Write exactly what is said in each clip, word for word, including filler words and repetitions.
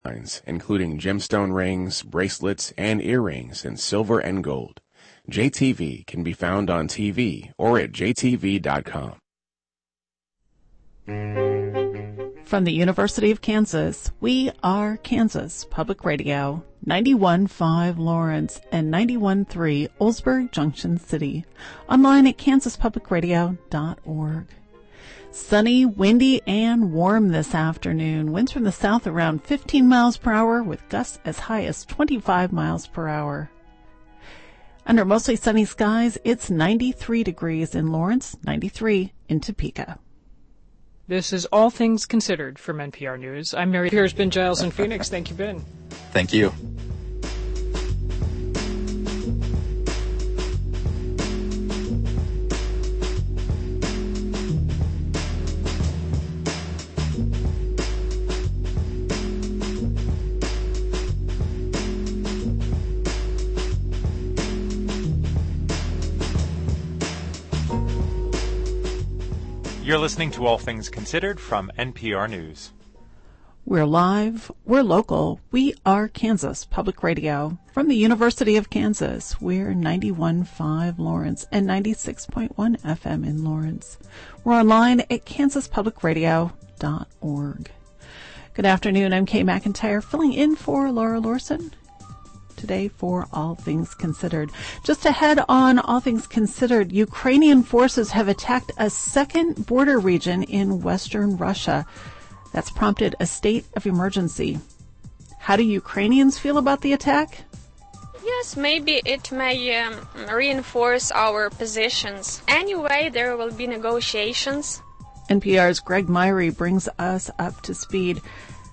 including gemstone rings, bracelets, and earrings in silver and gold. J T V can be found on T V or at j t v dot com. From the University of Kansas, we are Kansas Public Radio, ninety-one point five Lawrence and ninety-one point three Oldsburg Junction City. Online at kansas public radio dot org. Sunny, windy, and warm this afternoon. Winds from the south around fifteen miles per hour with gusts as high as twenty-five miles per hour. Under mostly sunny skies, it's ninety-three degrees in Lawrence, ninety-three in Topeka. This is All Things Considered from N P R News. I'm Mary. Here's Ben Giles in Phoenix. Thank you, Ben. Thank you. You're listening to All Things Considered from N P R News. We're live, we're local, we are Kansas Public Radio. From the University of Kansas, we're ninety-one point five Lawrence and ninety-six point one F M in Lawrence. We're online at kansas public radio dot org. Good afternoon, I'm Kay McIntyre, filling in for Laura Lorson today for All Things Considered. Just ahead on All Things Considered, Ukrainian forces have attacked a second border region in western Russia. That's prompted a state of emergency. How do Ukrainians feel about the attack? Yes, maybe it may um, reinforce our positions. Anyway, there will be negotiations. N P R's Greg Myrie brings us up to speed.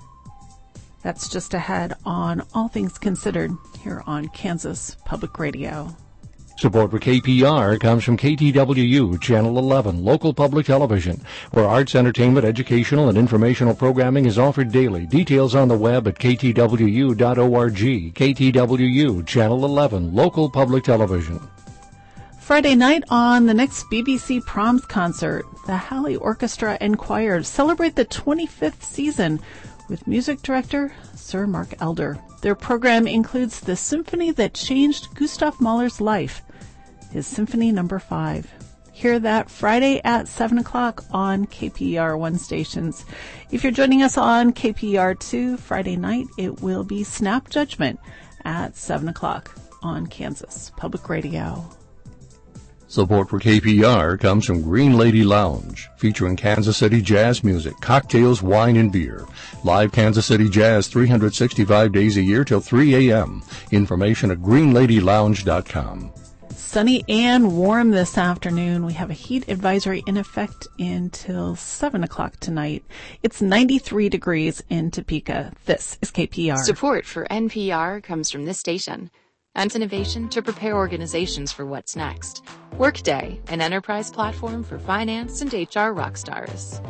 That's just ahead on All Things Considered here on Kansas Public Radio. Support for K P R comes from K T W U, Channel eleven, local public television, where arts, entertainment, educational, and informational programming is offered daily. Details on the web at k t w u dot org. K T W U, Channel eleven, local public television. Friday night on the next B B C Proms concert, the Halley Orchestra and Choir celebrate the twenty-fifth season with music director Sir Mark Elder. Their program includes the symphony that changed Gustav Mahler's life, his Symphony Number Five. Hear that Friday at seven o'clock on K P R one stations. If you're joining us on K P R two Friday night, it will be Snap Judgment at seven o'clock on Kansas Public Radio. Support for K P R comes from Green Lady Lounge, featuring Kansas City jazz music, cocktails, wine, and beer. Live Kansas City jazz three hundred sixty-five days a year till three a.m. Information at green lady lounge dot com. Sunny and warm this afternoon. We have a heat advisory in effect until seven o'clock tonight. It's ninety-three degrees in Topeka. This is K P R. Support for N P R comes from this station and innovation to prepare organizations for what's next. Workday, an enterprise platform for finance and H R rock stars.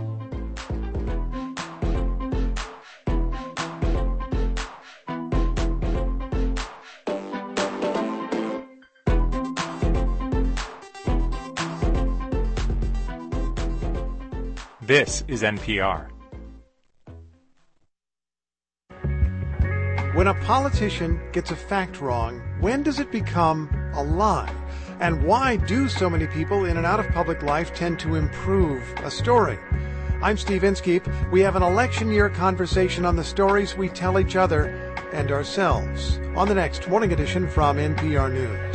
This is N P R. When a politician gets a fact wrong, when does it become a lie? And why do so many people in and out of public life tend to improve a story? I'm Steve Inskeep. We have an election year conversation on the stories we tell each other and ourselves on the next Morning Edition from N P R News.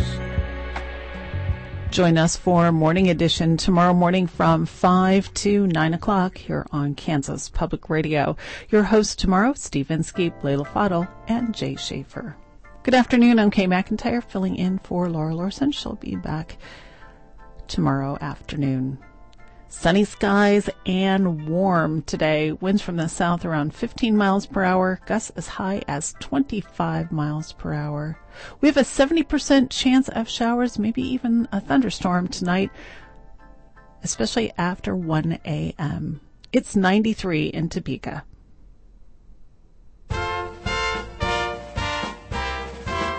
Join us for Morning Edition tomorrow morning from five to nine o'clock here on Kansas Public Radio. Your hosts tomorrow, Steve Inskeep, Layla Fadel, and Jay Schaefer. Good afternoon. I'm Kay McIntyre, filling in for Laura Lorson. She'll be back tomorrow afternoon. Sunny skies and warm today. Winds from the south around fifteen miles per hour. Gusts as high as twenty-five miles per hour. We have a seventy percent chance of showers, maybe even a thunderstorm tonight, especially after one a.m. It's ninety-three in Topeka.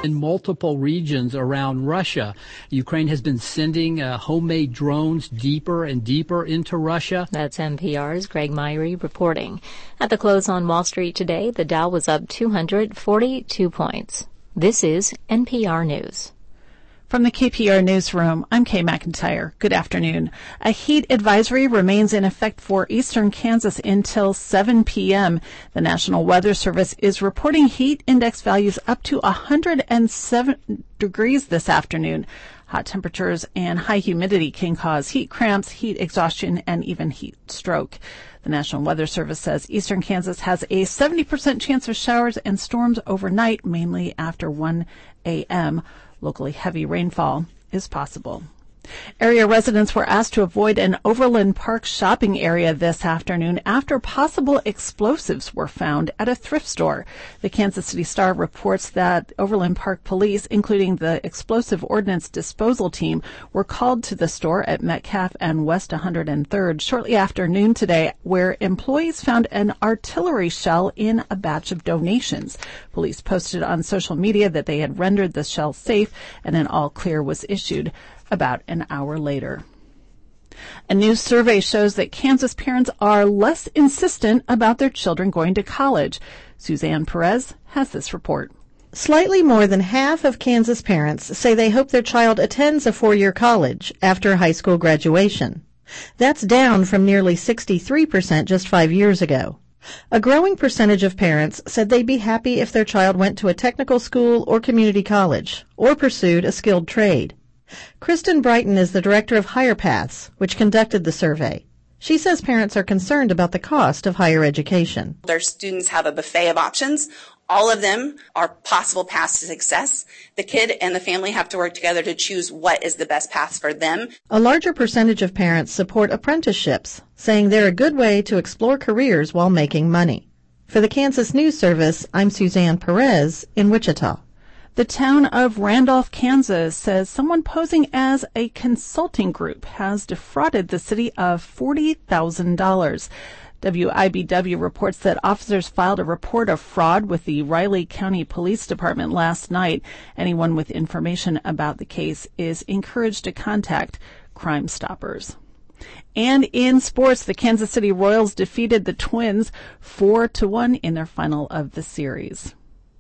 In multiple regions around Russia, Ukraine has been sending uh, homemade drones deeper and deeper into Russia. That's N P R's Greg Myrie reporting. At the close on Wall Street today, the Dow was up two hundred forty-two points. This is N P R News. From the K P R newsroom, I'm Kay McIntyre. Good afternoon. A heat advisory remains in effect for eastern Kansas until seven p.m. The National Weather Service is reporting heat index values up to one hundred seven degrees this afternoon. Hot temperatures and high humidity can cause heat cramps, heat exhaustion, and even heat stroke. The National Weather Service says eastern Kansas has a seventy percent chance of showers and storms overnight, mainly after one a.m. Locally heavy rainfall is possible. Area residents were asked to avoid an Overland Park shopping area this afternoon after possible explosives were found at a thrift store. The Kansas City Star reports that Overland Park police, including the explosive ordnance disposal team, were called to the store at Metcalf and West one hundred third shortly after noon today, where employees found an artillery shell in a batch of donations. Police posted on social media that they had rendered the shell safe and an all clear was issued about an hour later. A new survey shows that Kansas parents are less insistent about their children going to college. Suzanne Perez has this report. Slightly more than half of Kansas parents say they hope their child attends a four-year college after high school graduation. That's down from nearly sixty-three percent just five years ago. A growing percentage of parents said they'd be happy if their child went to a technical school or community college or pursued a skilled trade. Kristen Brighton is the director of Higher Paths, which conducted the survey. She says parents are concerned about the cost of higher education. Their students have a buffet of options. All of them are possible paths to success. The kid and the family have to work together to choose what is the best path for them. A larger percentage of parents support apprenticeships, saying they're a good way to explore careers while making money. For the Kansas News Service, I'm Suzanne Perez in Wichita. The town of Randolph, Kansas says someone posing as a consulting group has defrauded the city of forty thousand dollars. W I B W reports that officers filed a report of fraud with the Riley County Police Department last night. Anyone with information about the case is encouraged to contact Crime Stoppers. And in sports, the Kansas City Royals defeated the Twins four to one in their final of the series.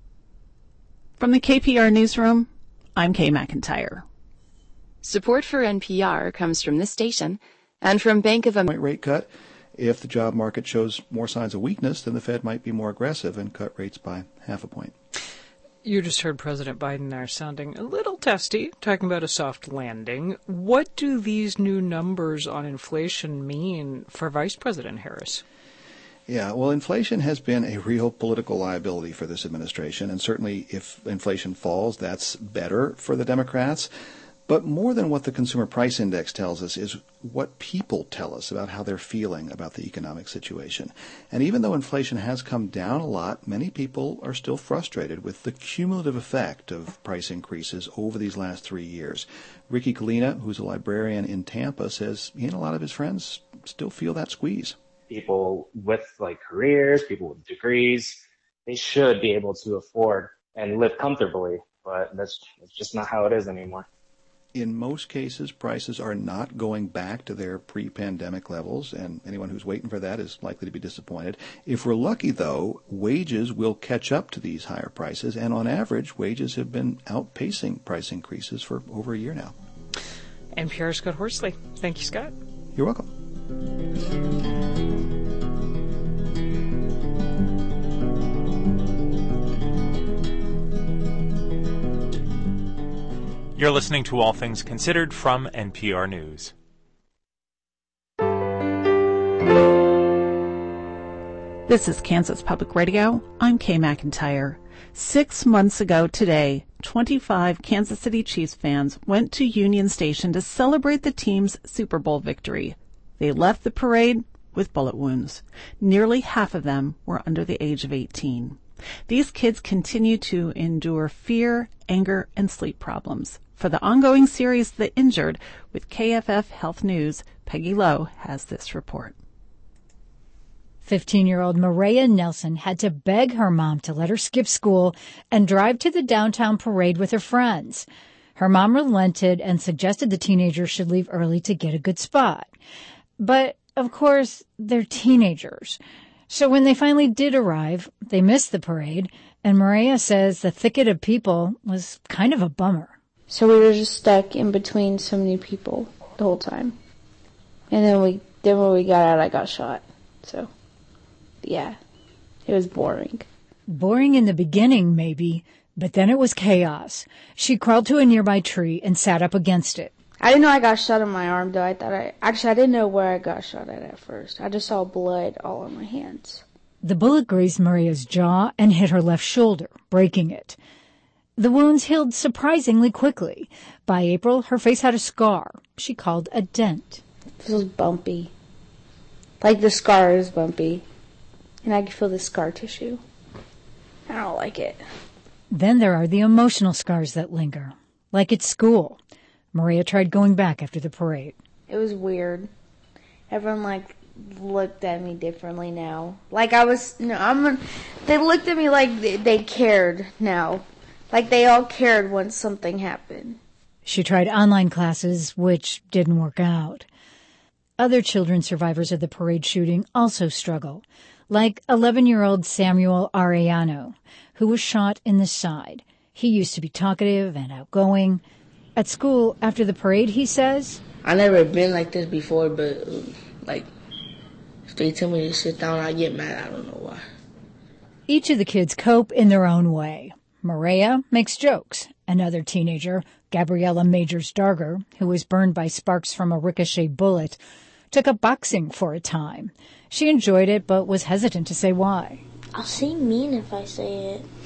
From the K P R newsroom, I'm Kay McIntyre. Support for N P R comes from this station and from Bank of America. Rate cut. If the job market shows more signs of weakness, then the Fed might be more aggressive and cut rates by half a point. You just heard President Biden there sounding a little testy, talking about a soft landing. What do these new numbers on inflation mean for Vice President Harris? Yeah, well, inflation has been a real political liability for this administration, and certainly if inflation falls, that's better for the Democrats. But more than what the Consumer Price Index tells us is what people tell us about how they're feeling about the economic situation. And even though inflation has come down a lot, many people are still frustrated with the cumulative effect of price increases over these last three years. Ricky Kalina, who's a librarian in Tampa, says he and a lot of his friends still feel that squeeze. People with like careers, people with degrees, they should be able to afford and live comfortably, but that's, that's just not how it is anymore. In most cases, prices are not going back to their pre-pandemic levels, and anyone who's waiting for that is likely to be disappointed. If we're lucky, though, wages will catch up to these higher prices, and on average, wages have been outpacing price increases for over a year now. N P R's Scott Horsley. Thank you, Scott. You're welcome. You're listening to All Things Considered from N P R News. This is Kansas Public Radio. I'm Kay McIntyre. Six months ago today, twenty-five Kansas City Chiefs fans went to Union Station to celebrate the team's Super Bowl victory. They left the parade with bullet wounds. Nearly half of them were under the age of eighteen. These kids continue to endure fear, anger, and sleep problems. For the ongoing series The Injured, with K F F Health News, Peggy Lowe has this report. fifteen-year-old Maria Nelson had to beg her mom to let her skip school and drive to the downtown parade with her friends. Her mom relented and suggested the teenagers should leave early to get a good spot. But, of course, they're teenagers. So when they finally did arrive, they missed the parade, and Maria says the thicket of people was kind of a bummer. So we were just stuck in between so many people the whole time. And then we, then when we got out, I got shot. So, yeah, it was boring. Boring in the beginning, maybe, but then it was chaos. She crawled to a nearby tree and sat up against it. I didn't know I got shot in my arm, though. I thought I... Actually, I didn't know where I got shot at at first. I just saw blood all on my hands. The bullet grazed Maria's jaw and hit her left shoulder, breaking it. The wounds healed surprisingly quickly. By April, her face had a scar she called a dent. This was bumpy. Like the scar is bumpy. And I could feel the scar tissue. I don't like it. Then there are the emotional scars that linger, like at school. Maria tried going back after the parade. It was weird. Everyone, like, looked at me differently now. Like I was, no, I'm, they looked at me like they, they cared now. Like they all cared when something happened. She tried online classes, which didn't work out. Other children survivors of the parade shooting also struggle, like eleven-year-old Samuel Arellano, who was shot in the side. He used to be talkative and outgoing. At school, after the parade, he says, I never been like this before, but, like, if they tell me to sit down, I get mad. I don't know why. Each of the kids cope in their own way. Maria makes jokes. Another teenager, Gabriella Majors-Darger, who was burned by sparks from a ricochet bullet, took up boxing for a time. She enjoyed it, but was hesitant to say why. I'll seem mean if I say it.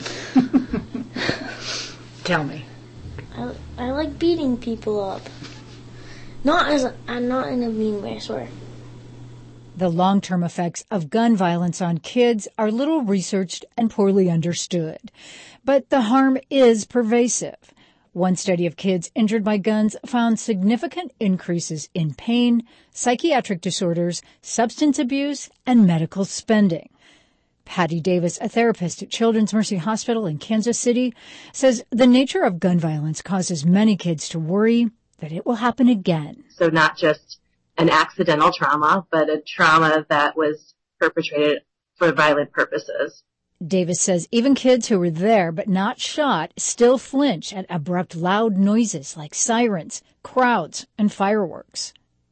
Tell me. I, I like beating people up. Not as a, not in a mean way, I swear. The long-term effects of gun violence on kids are little researched and poorly understood. But the harm is pervasive. One study of kids injured by guns found significant increases in pain, psychiatric disorders, substance abuse, and medical spending. Patty Davis, a therapist at Children's Mercy Hospital in Kansas City, says the nature of gun violence causes many kids to worry that it will happen again. So not just an accidental trauma, but a trauma that was perpetrated for violent purposes. Davis says even kids who were there but not shot still flinch at abrupt loud noises like sirens, crowds, and fireworks.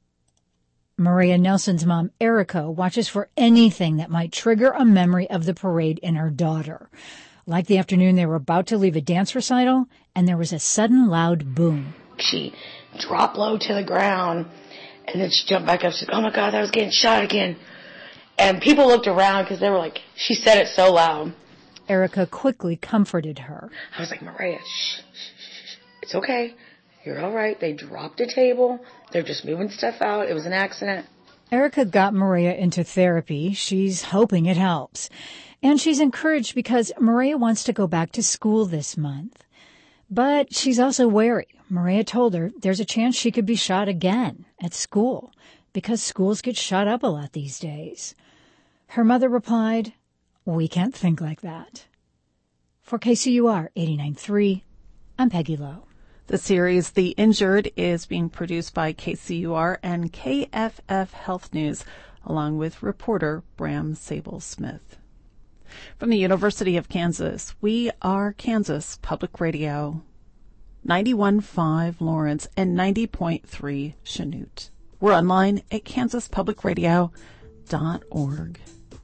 Maria Nelson's mom, Erica, watches for anything that might trigger a memory of the parade in her daughter. Like the afternoon they were about to leave a dance recital, and there was a sudden loud boom. She dropped low to the ground, and then she jumped back up and said, oh my God, I was getting shot again. And people looked around because they were like, she said it so loud. Erica quickly comforted her. I was like, Maria, shh, shh, shh, it's okay. You're all right. They dropped a table. They're just moving stuff out. It was an accident. Erica got Maria into therapy. She's hoping it helps. And she's encouraged because Maria wants to go back to school this month. But she's also wary. Maria told her there's a chance she could be shot again at school because schools get shot up a lot these days. Her mother replied, we can't think like that. For K C U R eighty-nine point three, I'm Peggy Lowe. The series The Injured is being produced by K C U R and K F F Health News, along with reporter Bram Sable-Smith. From the University of Kansas, we are Kansas Public Radio, ninety-one point five Lawrence and ninety point three Chanute. We're online at kansas public radio dot org.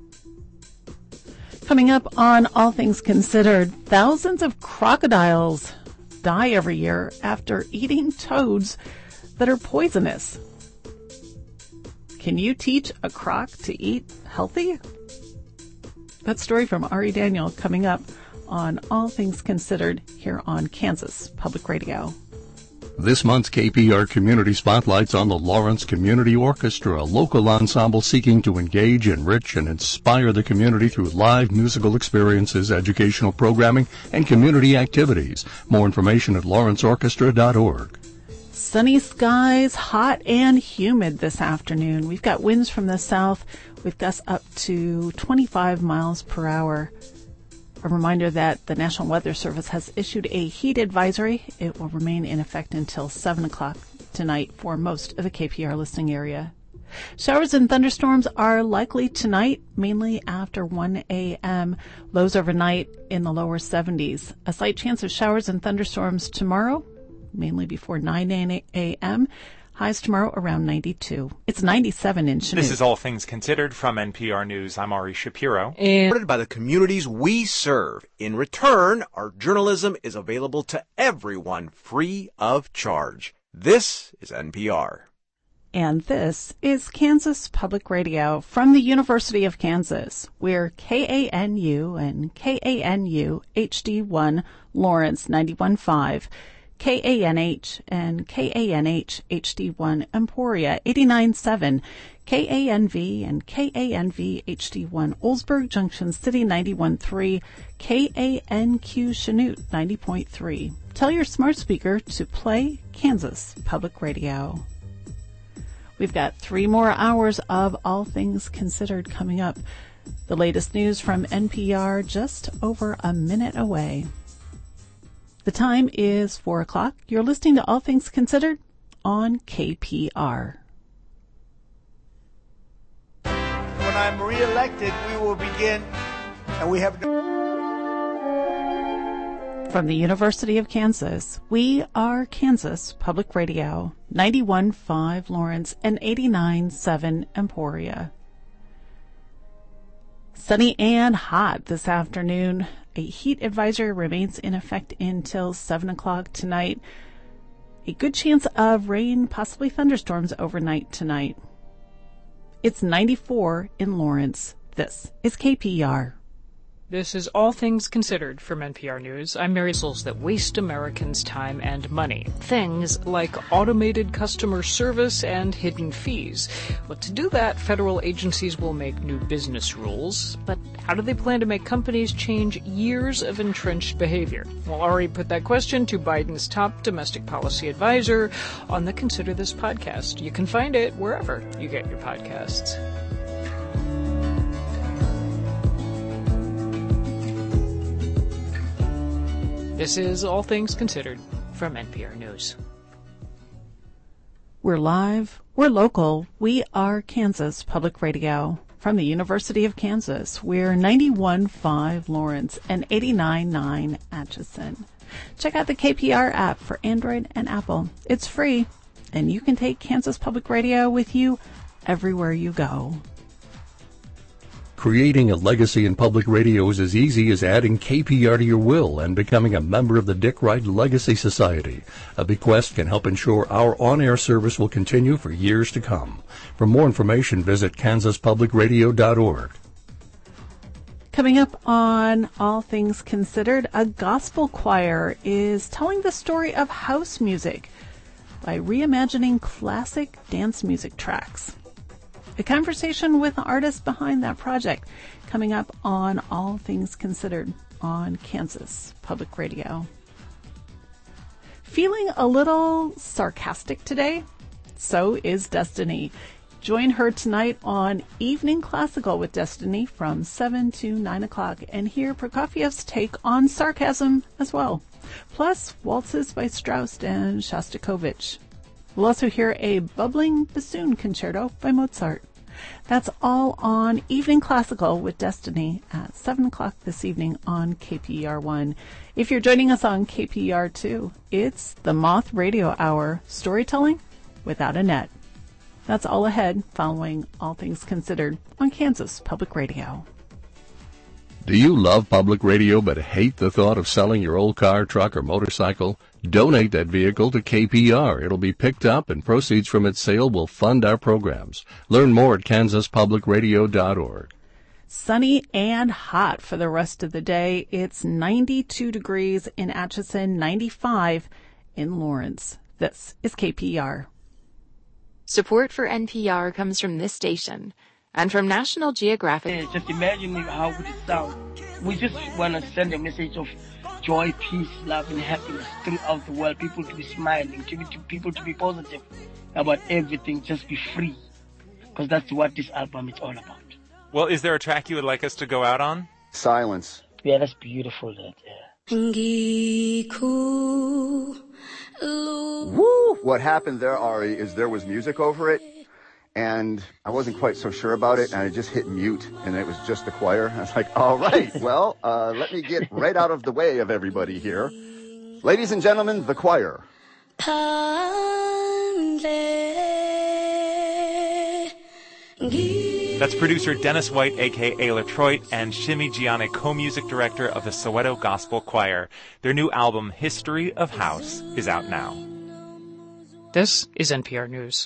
Coming up on All Things Considered, thousands of crocodiles die every year after eating toads that are poisonous. Can you teach a croc to eat healthy? That story from Ari Daniel coming up on All Things Considered here on Kansas Public Radio. This month's K P R Community Spotlight's on the Lawrence Community Orchestra, a local ensemble seeking to engage, enrich, and inspire the community through live musical experiences, educational programming, and community activities. More information at lawrence orchestra dot org. Sunny skies, hot and humid this afternoon. We've got winds from the south with gusts up to twenty-five miles per hour. A reminder that the National Weather Service has issued a heat advisory. It will remain in effect until seven o'clock tonight for most of the K P R listening area. Showers and thunderstorms are likely tonight, mainly after one a.m. Lows overnight in the lower seventies. A slight chance of showers and thunderstorms tomorrow, mainly before nine a.m. Highs tomorrow around ninety-two. It's ninety-seven in Chanute. This is All Things Considered from N P R News. I'm Ari Shapiro. And by the communities we serve. In return, our journalism is available to everyone free of charge. This is N P R. And this is Kansas Public Radio from the University of Kansas. We're K A N U and K A N U H D one Lawrence ninety-one point five. K A N H and K A N H H D one Emporia eighty-nine point seven, K A N V and K A N V H D one Oldsburg Junction City ninety-one point three, K A N Q Chanute ninety point three. Tell your smart speaker to play Kansas Public Radio. We've got three more hours of All Things Considered coming up. The latest news from N P R just over a minute away. The time is four o'clock. You're listening to All Things Considered on K P R. When I'm re-elected, we will begin, and we have... From the University of Kansas, we are Kansas Public Radio, ninety-one point five Lawrence and eighty-nine point seven Emporia. Sunny and hot this afternoon. A heat advisory remains in effect until seven o'clock tonight. A good chance of rain, possibly thunderstorms overnight tonight. It's ninety-four in Lawrence. This is K P R. This is All Things Considered from N P R News. I'm Mary Souls that waste Americans' time and money. Things like automated customer service and hidden fees. But to do that, federal agencies will make new business rules. But how do they plan to make companies change years of entrenched behavior? Well, Ari put that question to Biden's top domestic policy advisor on the Consider This podcast. You can find it wherever you get your podcasts. This is All Things Considered from N P R News. We're live, we're local, we are Kansas Public Radio. From the University of Kansas, we're ninety-one point five Lawrence and eighty-nine point nine Atchison. Check out the K P R app for Android and Apple. It's free, and you can take Kansas Public Radio with you everywhere you go. Creating a legacy in public radio is as easy as adding K P R to your will and becoming a member of the Dick Wright Legacy Society. A bequest can help ensure our on-air service will continue for years to come. For more information, visit kansas public radio dot org. Coming up on All Things Considered, a gospel choir is telling the story of house music by reimagining classic dance music tracks. A conversation with the artist behind that project coming up on All Things Considered on Kansas Public Radio. Feeling a little sarcastic today? So is Destiny. Join her tonight on Evening Classical with Destiny from seven to nine o'clock and hear Prokofiev's take on sarcasm as well. Plus, waltzes by Strauss and Shostakovich. We'll also hear a bubbling bassoon concerto by Mozart. That's all on Evening Classical with Destiny at seven o'clock this evening on K P R one. If you're joining us on K P R two, it's the Moth Radio Hour, storytelling without a net. That's all ahead following All Things Considered on Kansas Public Radio. Do you love public radio but hate the thought of selling your old car, truck, or motorcycle? Donate that vehicle to K P R. It'll be picked up and proceeds from its sale will fund our programs. Learn more at kansas public radio dot org. Sunny and hot for the rest of the day. It's ninety-two degrees in Atchison, ninety-five in Lawrence. This is K P R. Support for N P R comes from this station and from National Geographic. Just imagine how it would sound. We just want to send a message of joy, peace, love, and happiness throughout the world. People to be smiling, to be, to people to be positive about everything, just be free. Because that's what this album is all about. Well, is there a track you would like us to go out on? Silence. Yeah, that's beautiful. That, yeah. Woo! What happened there, Ari, is there was music over it, and I wasn't quite so sure about it, and I just hit mute, and it was just the choir. I was like, all right, well, uh, let me get right out of the way of everybody here. Ladies and gentlemen, the choir. That's producer Dennis White, a k a. Latroit, and Shimi Gianni, co-music director of the Soweto Gospel Choir. Their new album, History of House, is out now. This is N P R News.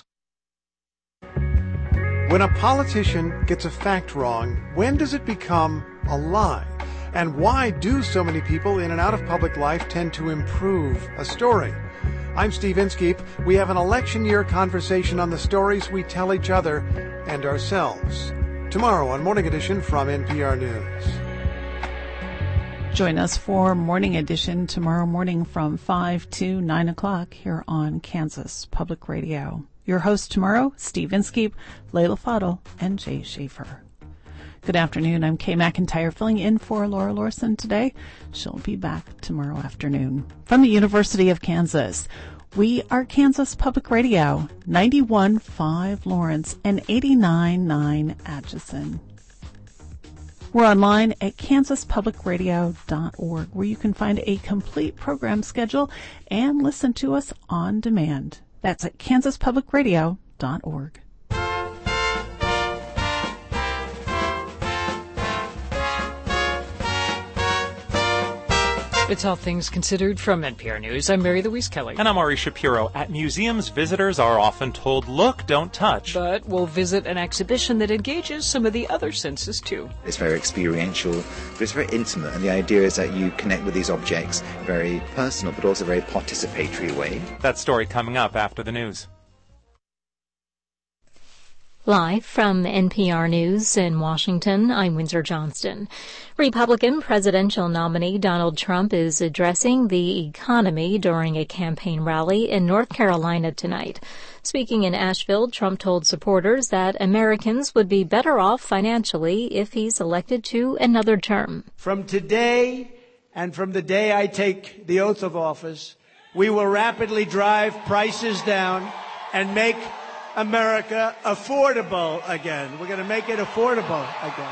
When a politician gets a fact wrong, when does it become a lie? And why do so many people in and out of public life tend to improve a story? I'm Steve Inskeep. We have an election year conversation on the stories we tell each other and ourselves. Tomorrow on Morning Edition from N P R News. Join us for Morning Edition tomorrow morning from five to nine o'clock here on Kansas Public Radio. Your host tomorrow, Steve Inskeep, Layla Fadel, and Jay Schaefer. Good afternoon. I'm Kay McIntyre filling in for Laura Lorson today. She'll be back tomorrow afternoon. From the University of Kansas, we are Kansas Public Radio, ninety-one point five Lawrence and eighty-nine point nine Atchison. We're online at kansas public radio dot org, where you can find a complete program schedule and listen to us on demand. That's at kansas public radio dot org. It's All Things Considered from N P R News. I'm Mary Louise Kelly. And I'm Ari Shapiro. At museums, visitors are often told, look, don't touch. But we'll visit an exhibition that engages some of the other senses, too. It's very experiential, but it's very intimate. And the idea is that you connect with these objects in a very personal, but also very participatory way. That story coming up after the news. Live from N P R News in Washington, I'm Windsor Johnston. Republican presidential nominee Donald Trump is addressing the economy during a campaign rally in North Carolina tonight. Speaking in Asheville, Trump told supporters that Americans would be better off financially if he's elected to another term. From today and from the day I take the oath of office, we will rapidly drive prices down and make America affordable again. We're going to make it affordable again.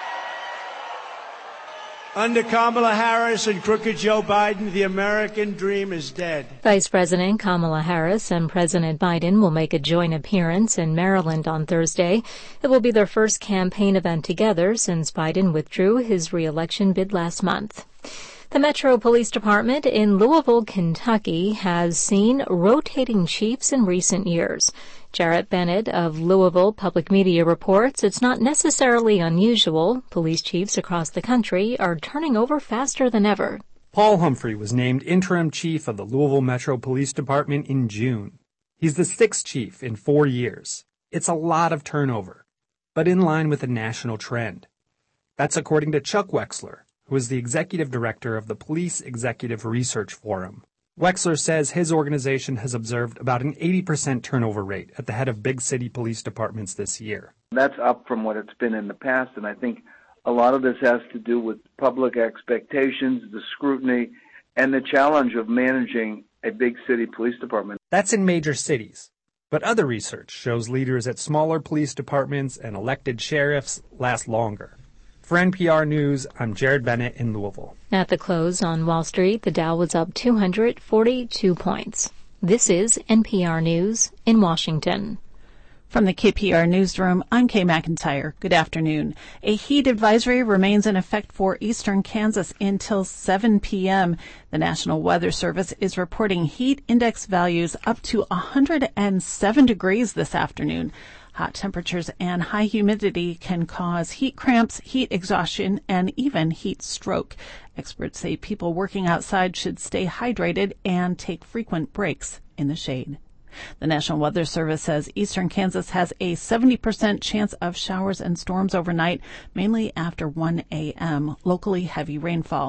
Under Kamala Harris and crooked Joe Biden, the American dream is dead. Vice President Kamala Harris and President Biden will make a joint appearance in Maryland on Thursday. It will be their first campaign event together since Biden withdrew his re-election bid last month. The Metro Police Department in Louisville, Kentucky, has seen rotating chiefs in recent years. Jarrett Bennett of Louisville Public Media reports it's not necessarily unusual. Police chiefs across the country are turning over faster than ever. Paul Humphrey was named interim chief of the Louisville Metro Police Department in June. He's the sixth chief in four years. It's a lot of turnover, but in line with a national trend. That's according to Chuck Wexler, who is the executive director of the Police Executive Research Forum. Wexler says his organization has observed about an eighty percent turnover rate at the head of big city police departments this year. That's up from what it's been in the past, and I think a lot of this has to do with public expectations, the scrutiny, and the challenge of managing a big city police department. That's in major cities. But other research shows leaders at smaller police departments and elected sheriffs last longer. For N P R News, I'm Jared Bennett in Louisville. At the close on Wall Street, the Dow was up two hundred forty-two points. This is N P R News in Washington. From the K P R Newsroom, I'm Kay McIntyre. Good afternoon. A heat advisory remains in effect for eastern Kansas until seven p.m. The National Weather Service is reporting heat index values up to one hundred seven degrees this afternoon. Hot temperatures and high humidity can cause heat cramps, heat exhaustion, and even heat stroke. Experts say people working outside should stay hydrated and take frequent breaks in the shade. The National Weather Service says eastern Kansas has a seventy percent chance of showers and storms overnight, mainly after one a.m., locally heavy rainfall.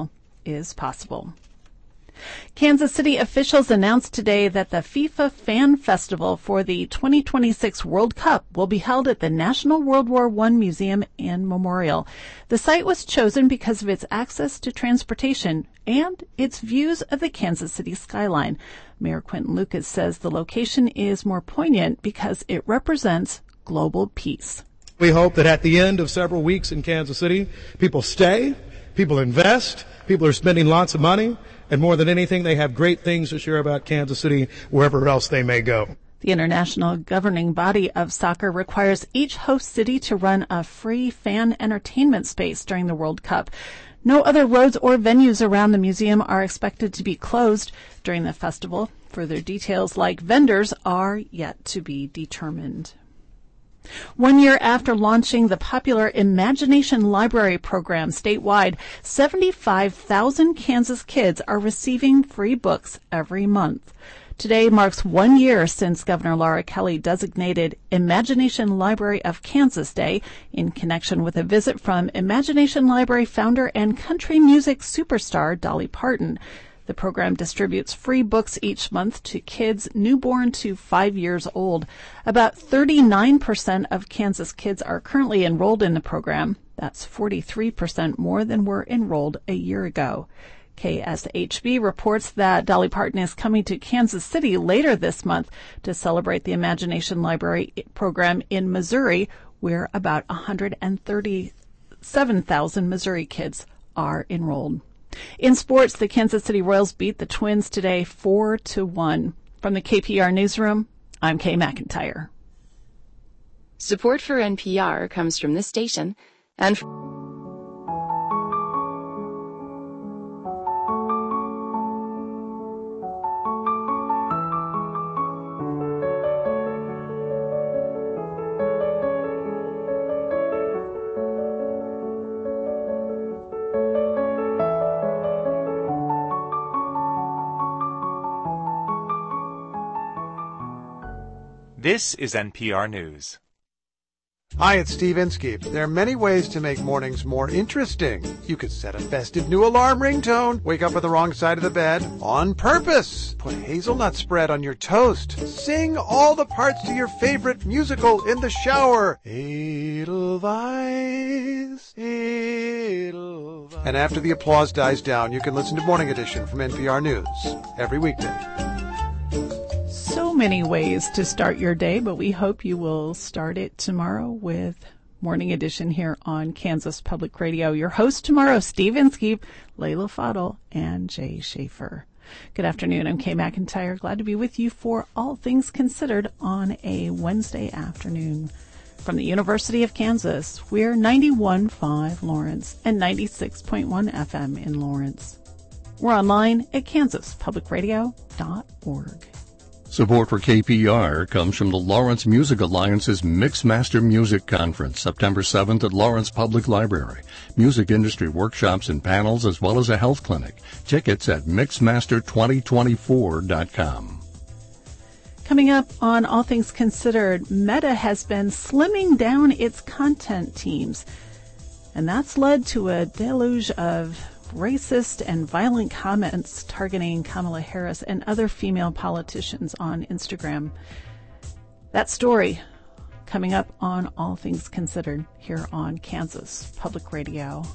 is possible. Kansas City officials announced today that the FIFA Fan Festival for the twenty twenty-six World Cup will be held at the National World War One Museum and Memorial. The site was chosen because of its access to transportation and its views of the Kansas City skyline. Mayor Quinton Lucas says the location is more poignant because it represents global peace. We hope that at the end of several weeks in Kansas City, people stay, people invest, people are spending lots of money, and more than anything, they have great things to share about Kansas City wherever else they may go. The international governing body of soccer requires each host city to run a free fan entertainment space during the World Cup. No other roads or venues around the museum are expected to be closed during the festival. Further details like vendors are yet to be determined. One year after launching the popular Imagination Library program statewide, seventy-five thousand Kansas kids are receiving free books every month. Today marks one year since Governor Laura Kelly designated Imagination Library of Kansas Day in connection with a visit from Imagination Library founder and country music superstar Dolly Parton. The program distributes free books each month to kids newborn to five years old. About thirty-nine percent of Kansas kids are currently enrolled in the program. That's forty-three percent more than were enrolled a year ago. K S H B reports that Dolly Parton is coming to Kansas City later this month to celebrate the Imagination Library program in Missouri, where about one hundred thirty-seven thousand Missouri kids are enrolled. In sports, the Kansas City Royals beat the Twins today four to one. From the K P R Newsroom, I'm Kay McIntyre. Support for N P R comes from this station and This is N P R News. Hi, it's Steve Inskeep. There are many ways to make mornings more interesting. You could set a festive new alarm ringtone, wake up on the wrong side of the bed on purpose, put hazelnut spread on your toast, sing all the parts to your favorite musical in the shower. Edelweiss, Edelweiss. And after the applause dies down, you can listen to Morning Edition from N P R News every weekday. So many ways to start your day, but we hope you will start it tomorrow with Morning Edition here on Kansas Public Radio. Your host tomorrow, Steve Inskeep, Layla Fadel, and Jay Schaefer. Good afternoon. I'm Kay McIntyre. Glad to be with you for All Things Considered on a Wednesday afternoon. From the University of Kansas, we're ninety-one point five Lawrence and ninety-six point one F M in Lawrence. We're online at kansas public radio dot org. Support for K P R comes from the Lawrence Music Alliance's Mixmaster Music Conference, September seventh at Lawrence Public Library. Music industry workshops and panels, as well as a health clinic. Tickets at mixmaster twenty twenty-four dot com. Coming up on All Things Considered, Meta has been slimming down its content teams, and that's led to a deluge of racist and violent comments targeting Kamala Harris and other female politicians on Instagram. That story coming up on All Things Considered here on Kansas Public Radio.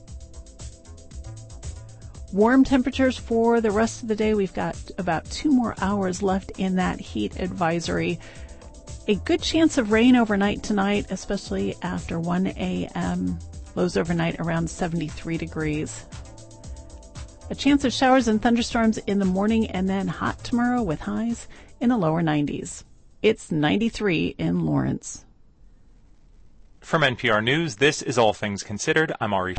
Warm temperatures for the rest of the day. We've got about two more hours left in that heat advisory. A good chance of rain overnight tonight, especially after one a.m. Lows overnight around seventy-three degrees. A chance of showers and thunderstorms in the morning, and then hot tomorrow with highs in the lower nineties. It's ninety-three in Lawrence. From N P R News, this is All Things Considered. I'm Ari.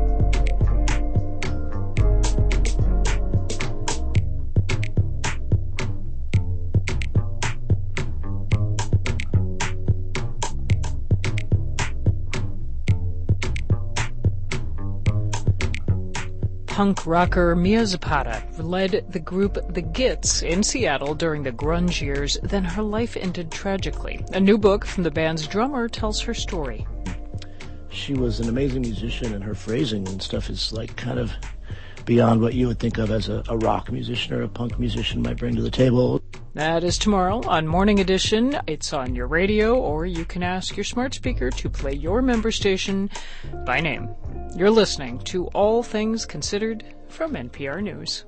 Punk rocker Mia Zapata led the group The Gits in Seattle during the grunge years, then her life ended tragically. A new book from the band's drummer tells her story. She was an amazing musician, and her phrasing and stuff is like kind of beyond what you would think of as a, a rock musician or a punk musician might bring to the table. That is tomorrow on Morning Edition. It's on your radio, or you can ask your smart speaker to play your member station by name. You're listening to All Things Considered from N P R News.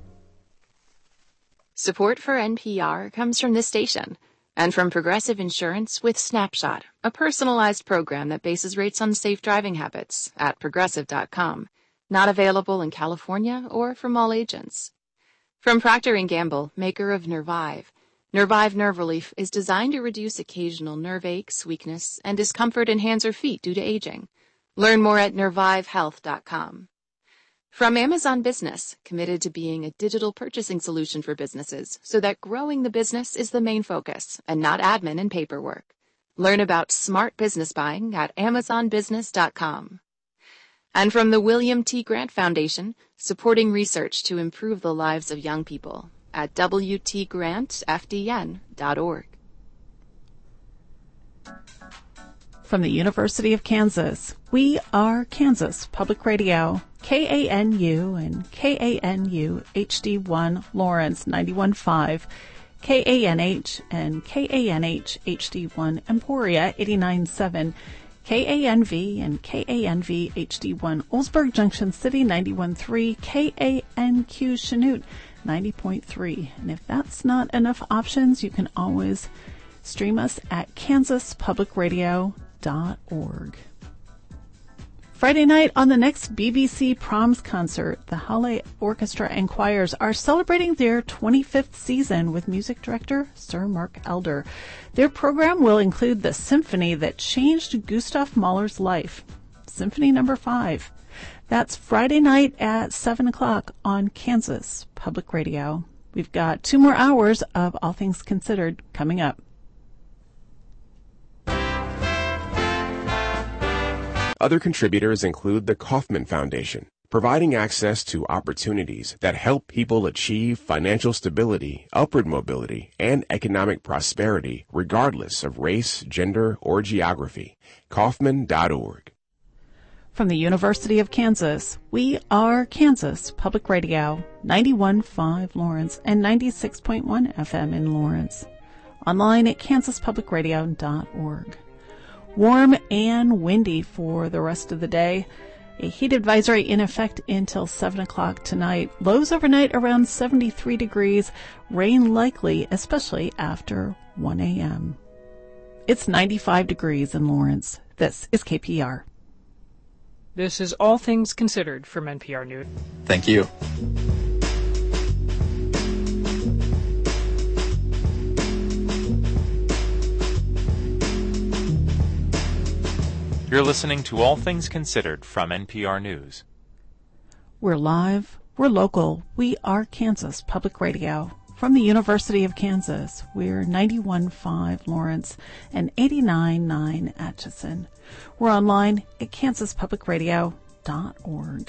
Support for N P R comes from this station and from Progressive Insurance with Snapshot, a personalized program that bases rates on safe driving habits at progressive dot com. Not available in California or from all agents. From Procter and Gamble, maker of Nervive. Nervive Nerve Relief is designed to reduce occasional nerve aches, weakness, and discomfort in hands or feet due to aging. Learn more at nervive health dot com. From Amazon Business, committed to being a digital purchasing solution for businesses so that growing the business is the main focus and not admin and paperwork. Learn about smart business buying at amazon business dot com. And from the William T. Grant Foundation, supporting research to improve the lives of young people at w t grant f d n dot org. From the University of Kansas, we are Kansas Public Radio, K A N U and K A N U H D one Lawrence ninety-one point five, K A N H and K A N H H D one Emporia eighty-nine point seven, K A N V and K A N V H D one Oldsburg Junction City ninety-one point three, K A N Q Chanute ninety point three. And if that's not enough options, you can always stream us at kansas public radio dot org. Friday night on the next B B C Proms concert, the Halle Orchestra and Choirs are celebrating their twenty-fifth season with music director Sir Mark Elder. Their program will include the symphony that changed Gustav Mahler's life, Symphony Number Five. That's Friday night at seven o'clock on Kansas Public Radio. We've got two more hours of All Things Considered coming up. Other contributors include the Kauffman Foundation, providing access to opportunities that help people achieve financial stability, upward mobility, and economic prosperity regardless of race, gender, or geography. Kauffman dot org. From the University of Kansas, we are Kansas Public Radio, ninety-one point five Lawrence and ninety-six point one F M in Lawrence. Online at kansas public radio dot org. Warm and windy for the rest of the day. A heat advisory in effect until seven o'clock tonight. Lows overnight around seventy-three degrees. Rain likely, especially after one a.m. It's ninety-five degrees in Lawrence. This is K P R. This is All Things Considered from N P R News. Thank you. You're listening to All Things Considered from N P R News. We're live, we're local, we are Kansas Public Radio. From the University of Kansas, we're ninety-one point five Lawrence and eighty-nine point nine Atchison. We're online at kansas public radio dot org.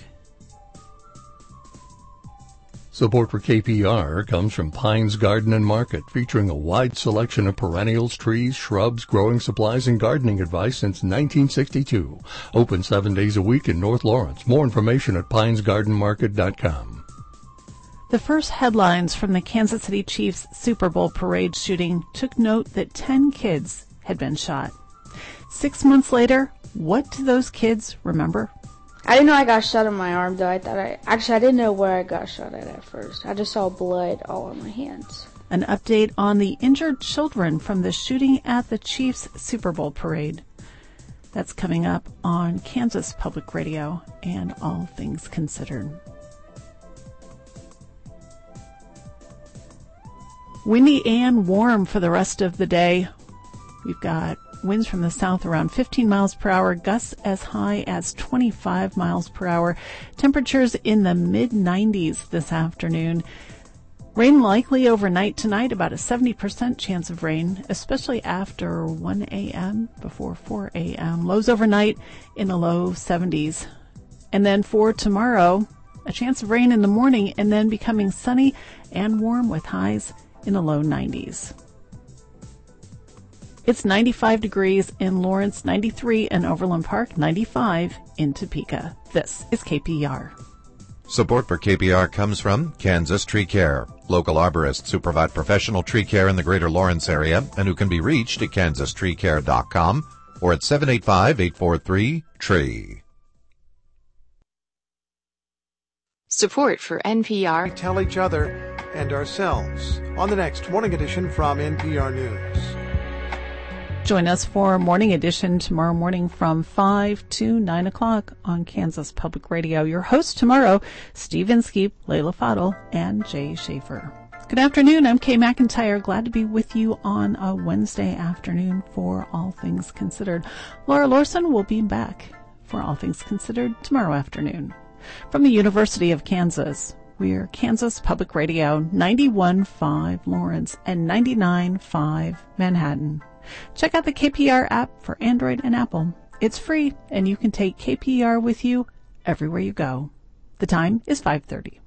Support for K P R comes from Pines Garden and Market, featuring a wide selection of perennials, trees, shrubs, growing supplies, and gardening advice since nineteen sixty-two. Open seven days a week in North Lawrence. More information at pines garden market dot com. The first headlines from the Kansas City Chiefs Super Bowl parade shooting took note that ten kids had been shot. Six months later, what do those kids remember? I didn't know I got shot in my arm, though. I thought I... Actually, I didn't know where I got shot at at first. I just saw blood all on my hands. An update on the injured children from the shooting at the Chiefs Super Bowl parade. That's coming up on Kansas Public Radio and All Things Considered. Windy and warm for the rest of the day. We've got winds from the south around fifteen miles per hour, gusts as high as twenty-five miles per hour. Temperatures in the mid nineties this afternoon. Rain likely overnight tonight, about a seventy percent chance of rain, especially after one a.m. before four a.m. Lows overnight in the low seventies. And then for tomorrow, a chance of rain in the morning and then becoming sunny and warm with highs in the low nineties. It's ninety-five degrees in Lawrence, ninety-three in Overland Park, ninety-five in Topeka. This is K P R. Support for K P R comes from Kansas Tree Care, local arborists who provide professional tree care in the greater Lawrence area and who can be reached at kansas tree care dot com or at seven eight five, eight four three, T R E E. Support for N P R. We tell each other and ourselves on the next Morning Edition from N P R News. Join us for Morning Edition tomorrow morning from five to nine o'clock on Kansas Public Radio. Your host tomorrow, Steve Inskeep, Layla Fadel, and Jay Schaefer. Good afternoon. I'm Kay McIntyre. Glad to be with you on a Wednesday afternoon for All Things Considered. Laura Lorson will be back for All Things Considered tomorrow afternoon. From the University of Kansas, we're Kansas Public Radio, ninety-one point five Lawrence and ninety-nine point five Manhattan. Check out the K P R app for Android and Apple. It's free, and you can take K P R with you everywhere you go. The time is five thirty.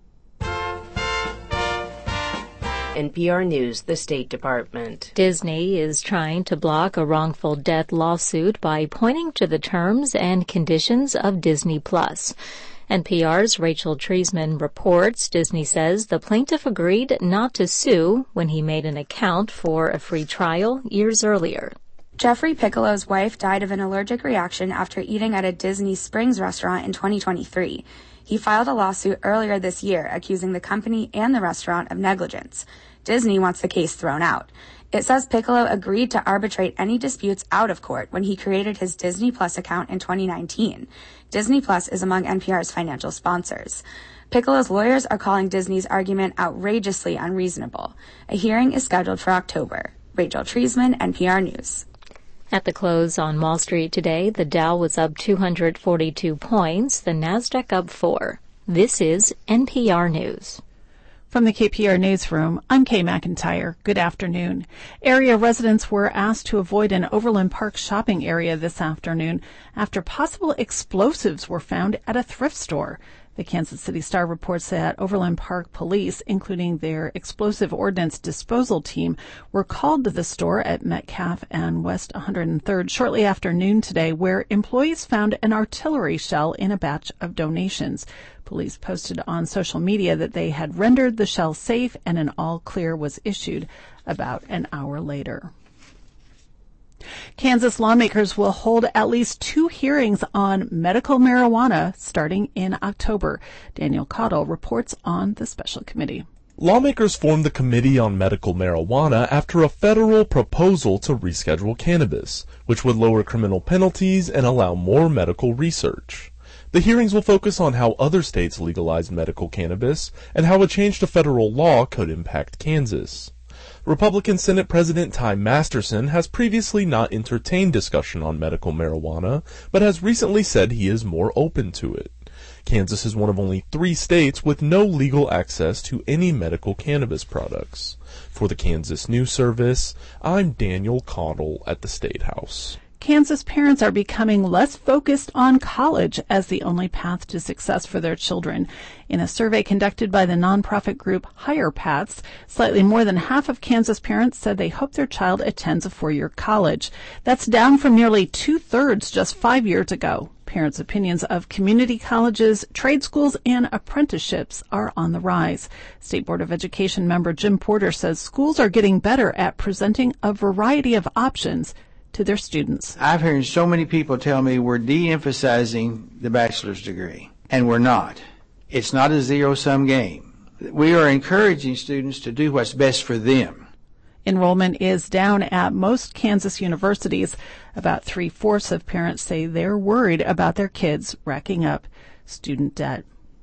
N P R News, the State Department. Disney is trying to block a wrongful death lawsuit by pointing to the terms and conditions of Disney Plus. N P R's Rachel Treisman reports Disney says the plaintiff agreed not to sue when he made an account for a free trial years earlier. Jeffrey Piccolo's wife died of an allergic reaction after eating at a Disney Springs restaurant in twenty twenty-three. He filed a lawsuit earlier this year accusing the company and the restaurant of negligence. Disney wants the case thrown out. It says Piccolo agreed to arbitrate any disputes out of court when he created his Disney Plus account in twenty nineteen. Disney Plus is among N P R's financial sponsors. Piccolo's lawyers are calling Disney's argument outrageously unreasonable. A hearing is scheduled for October. Rachel Treisman, N P R News. At the close on Wall Street today, the Dow was up two hundred forty-two points, the Nasdaq up four. This is N P R News. From the K P R Newsroom, I'm Kay McIntyre. Good afternoon. Area residents were asked to avoid an Overland Park shopping area this afternoon after possible explosives were found at a thrift store. The Kansas City Star reports that Overland Park police, including their explosive ordnance disposal team, were called to the store at Metcalf and West one hundred third shortly after noon today, where employees found an artillery shell in a batch of donations. Police posted on social media that they had rendered the shell safe and an all clear was issued about an hour later. Kansas lawmakers will hold at least two hearings on medical marijuana starting in October. Daniel Cottle reports on the special committee. Lawmakers formed the Committee on Medical Marijuana after a federal proposal to reschedule cannabis, which would lower criminal penalties and allow more medical research. The hearings will focus on how other states legalized medical cannabis and how a change to federal law could impact Kansas. Republican Senate President Ty Masterson has previously not entertained discussion on medical marijuana, but has recently said he is more open to it. Kansas is one of only three states with no legal access to any medical cannabis products. For the Kansas News Service, I'm Daniel Cottle at the State House. Kansas parents are becoming less focused on college as the only path to success for their children. In a survey conducted by the nonprofit group Higher Paths, slightly more than half of Kansas parents said they hope their child attends a four-year college. That's down from nearly two-thirds just five years ago. Parents' opinions of community colleges, trade schools, and apprenticeships are on the rise. State Board of Education member Jim Porter says schools are getting better at presenting a variety of options to their students. I've heard so many people tell me we're de-emphasizing the bachelor's degree, and we're not. It's not a zero-sum game. We are encouraging students to do what's best for them. Enrollment is down at most Kansas universities. About three-fourths of parents say they're worried about their kids racking up student debt.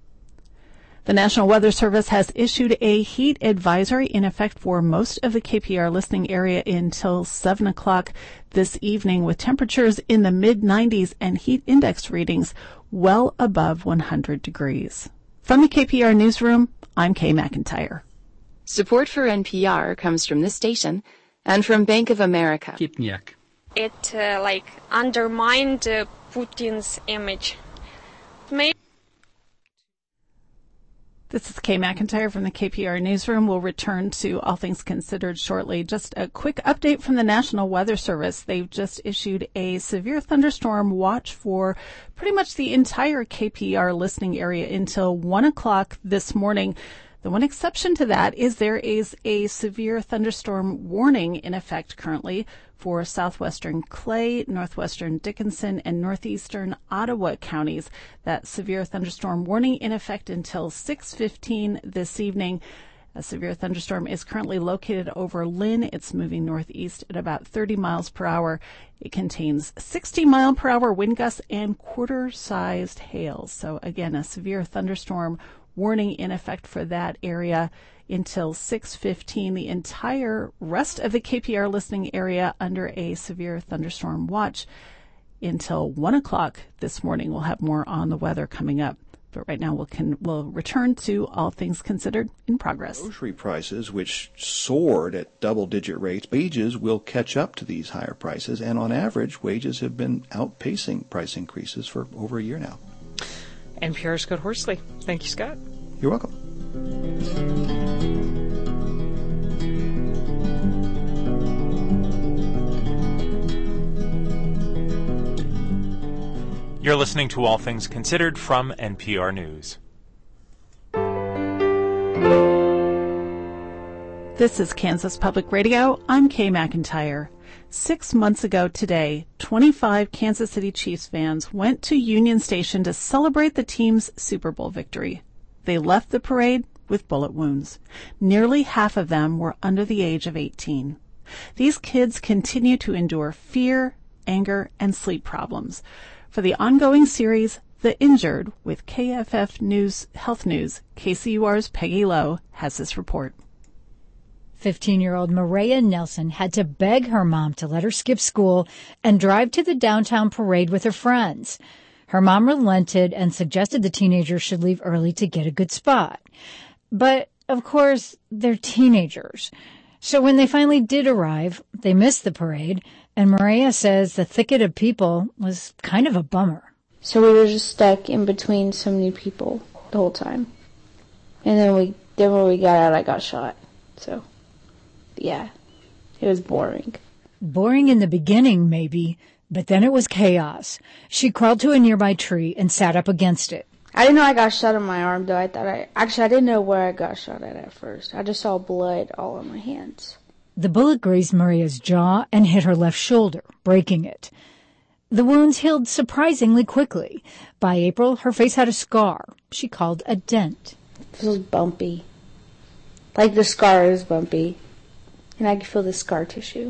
The National Weather Service has issued a heat advisory in effect for most of the K P R listening area until seven o'clock this evening, with temperatures in the mid nineties and heat index readings well above one hundred degrees. From the K P R Newsroom, I'm Kay McIntyre. Support for N P R comes from this station and from Bank of America. Kitniak. It uh, like undermined uh, Putin's image. Maybe This is Kay McIntyre from the K P R Newsroom. We'll return to All Things Considered shortly. Just a quick update from the National Weather Service. They've just issued a severe thunderstorm watch for pretty much the entire K P R listening area until one o'clock this morning. The one exception to that is there is a severe thunderstorm warning in effect currently for southwestern Clay, northwestern Dickinson, and northeastern Ottawa counties. That severe thunderstorm warning in effect until six fifteen this evening. A severe thunderstorm is currently located over Lynn. It's moving northeast at about thirty miles per hour. It contains sixty mile per hour wind gusts and quarter-sized hail. So again, a severe thunderstorm warning in effect for that area until six fifteen. The entire rest of the K P R listening area under a severe thunderstorm watch until one o'clock this morning. We'll have more on the weather coming up. But right now we'll, can, we'll return to All Things Considered in Progress. Grocery prices, which soared at double-digit rates, wages will catch up to these higher prices, and on average, wages have been outpacing price increases for over a year now. N P R's Scott Horsley. Thank you, Scott. You're welcome. You're listening to All Things Considered from N P R News. This is Kansas Public Radio. I'm Kay McIntyre. Six months ago today, twenty-five Kansas City Chiefs fans went to Union Station to celebrate the team's Super Bowl victory. They left the parade with bullet wounds. Nearly half of them were under the age of eighteen. These kids continue to endure fear, anger, and sleep problems. For the ongoing series, The Injured, with K F F News Health News, K C U R's Peggy Lowe has this report. fifteen-year-old Maria Nelson had to beg her mom to let her skip school and drive to the downtown parade with her friends. Her mom relented and suggested the teenagers should leave early to get a good spot. But, of course, they're teenagers. So when they finally did arrive, they missed the parade, and Maria says the thicket of people was kind of a bummer. So we were just stuck in between so many people the whole time. And then we, then when we got out, I got shot. So, yeah, it was boring. Boring in the beginning, maybe, but then it was chaos. She crawled to a nearby tree and sat up against it. I didn't know I got shot on my arm, though. I thought I, actually, I didn't know where I got shot at at first. I just saw blood all on my hands. The bullet grazed Maria's jaw and hit her left shoulder, breaking it. The wounds healed surprisingly quickly. By April, her face had a scar she called a dent. It was bumpy. Like the scar is bumpy. And I could feel the scar tissue.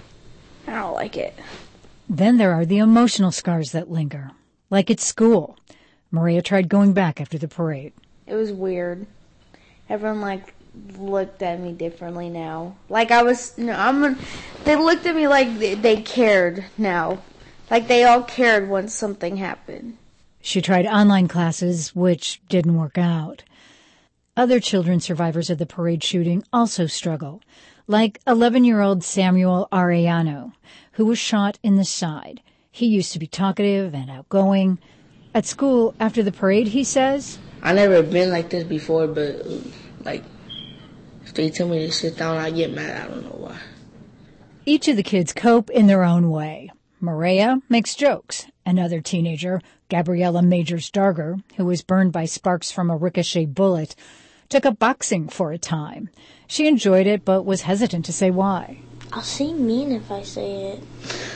I don't like it. Then there are the emotional scars that linger, like at school. Maria tried going back after the parade. It was weird. Everyone, like, looked at me differently now. Like I was, no, I'm, they looked at me like they, they cared now. Like they all cared once something happened. She tried online classes, which didn't work out. Other children survivors of the parade shooting also struggle, like eleven-year-old Samuel Arellano, who was shot in the side. He used to be talkative and outgoing. At school, after the parade, he says, I never been like this before, but, like, if they tell me to sit down, I get mad. I don't know why. Each of the kids cope in their own way. Maria makes jokes. Another teenager, Gabriella Majors-Darger, who was burned by sparks from a ricochet bullet, took up boxing for a time. She enjoyed it, but was hesitant to say why. I'll seem mean if I say it.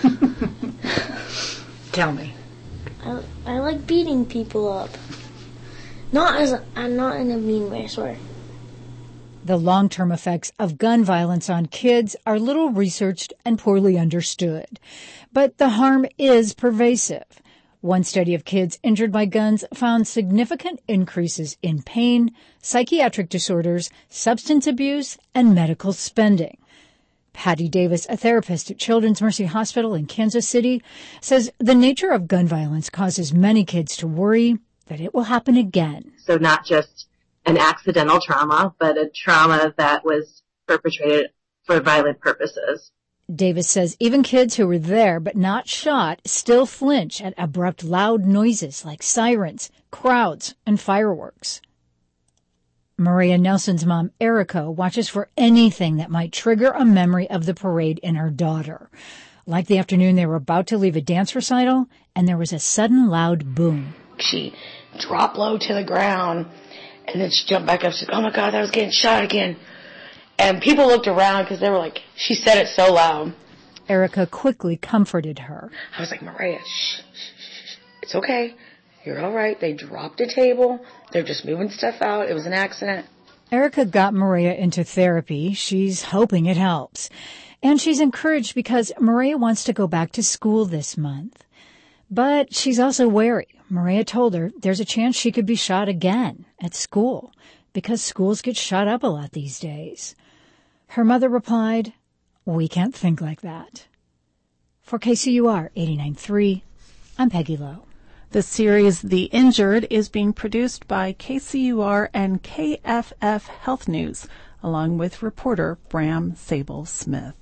Tell me. I, I like beating people up. Not as a, I'm not in a mean way, I swear. The long-term effects of gun violence on kids are little researched and poorly understood. But the harm is pervasive. One study of kids injured by guns found significant increases in pain, psychiatric disorders, substance abuse, and medical spending. Patty Davis, a therapist at Children's Mercy Hospital in Kansas City, says the nature of gun violence causes many kids to worry that it will happen again. So not just an accidental trauma, but a trauma that was perpetrated for violent purposes. Davis says even kids who were there but not shot still flinch at abrupt loud noises like sirens, crowds, and fireworks. Maria Nelson's mom, Erica, watches for anything that might trigger a memory of the parade in her daughter. Like the afternoon they were about to leave a dance recital, and there was a sudden loud boom. She dropped low to the ground, and then she jumped back up and said, "Oh my God, I was getting shot again." And people looked around because they were like, she said it so loud. Erica quickly comforted her. I was like, "Maria, shh, shh, shh. It's okay. You're all right. They dropped a table. They're just moving stuff out. It was an accident." Erica got Maria into therapy. She's hoping it helps. And she's encouraged because Maria wants to go back to school this month. But she's also wary. Maria told her there's a chance she could be shot again at school because schools get shot up a lot these days. Her mother replied, "We can't think like that." For K C U R eighty-nine point three, I'm Peggy Lowe. The series The Injured is being produced by K C U R and K F F Health News, along with reporter Bram Sable-Smith.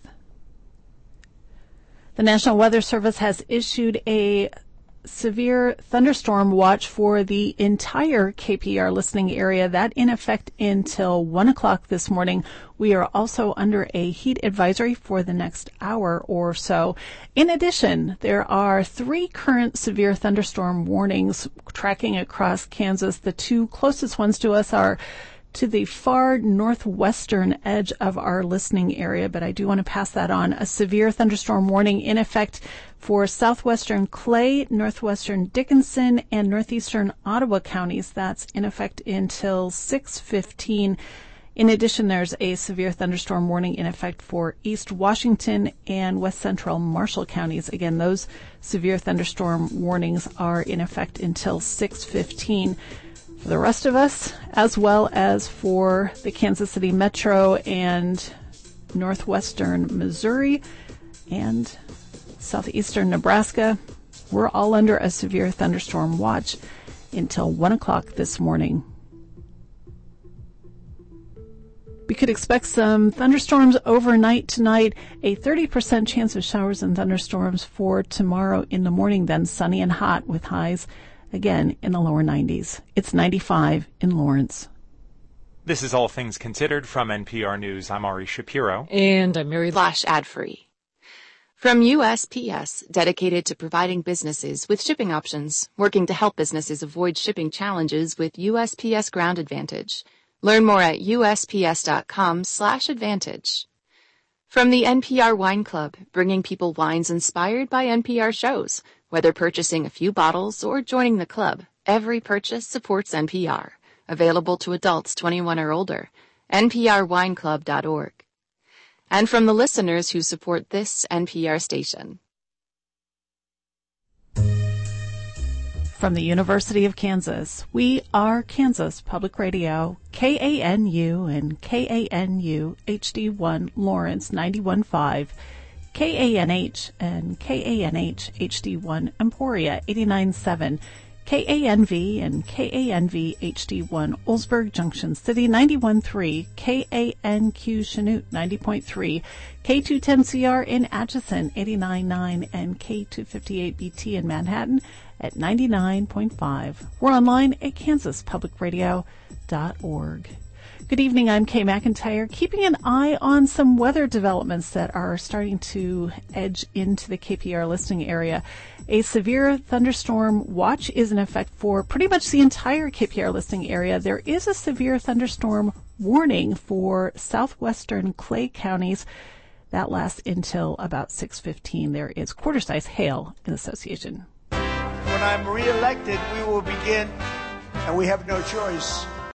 The National Weather Service has issued a severe thunderstorm watch for the entire K P R listening area. That in effect until one o'clock this morning. We are also under a heat advisory for the next hour or so. In addition, there are three current severe thunderstorm warnings tracking across Kansas. The two closest ones to us are to the far northwestern edge of our listening area, but I do want to pass that on. A severe thunderstorm warning in effect for southwestern Clay, northwestern Dickinson, and northeastern Ottawa counties. That's in effect until six fifteen. In addition, there's a severe thunderstorm warning in effect for East Washington and west central Marshall counties. Again, those severe thunderstorm warnings are in effect until six fifteen. For the rest of us, as well as for the Kansas City Metro and northwestern Missouri and southeastern Nebraska, we're all under a severe thunderstorm watch until one o'clock this morning. We could expect some thunderstorms overnight tonight, a thirty percent chance of showers and thunderstorms for tomorrow in the morning, then sunny and hot with highs again in the lower nineties. It's ninety-five in Lawrence. This is All Things Considered from N P R News. I'm Ari Shapiro. And I'm Mary Flash ad-free. From U S P S, dedicated to providing businesses with shipping options, working to help businesses avoid shipping challenges with U S P S Ground Advantage. Learn more at usps.com slash advantage. From the N P R Wine Club, bringing people wines inspired by N P R shows. Whether purchasing a few bottles or joining the club, every purchase supports N P R. Available to adults twenty-one or older. N P R wine club dot org. And from the listeners who support this N P R station. From the University of Kansas, we are Kansas Public Radio, K A N U and K A N U H D one Lawrence ninety-one point five, K A N H and K A N H H D one Emporia eighty-nine point seven, K A N V and K A N V H D one Oldsburg Junction City ninety-one point three, K A N Q Chanute ninety point three, K two ten C R in Atchison eighty-nine point nine, and K two fifty-eight B T in Manhattan at ninety-nine point five. We're online at kansas public radio dot org. Good evening, I'm Kay McIntyre, keeping an eye on some weather developments that are starting to edge into the K P R listening area. A severe thunderstorm watch is in effect for pretty much the entire K P R listening area. There is a severe thunderstorm warning for southwestern Clay counties. That lasts until about six fifteen. There is quarter-size hail in association. When I'm re-elected, we will begin, and we have no choice,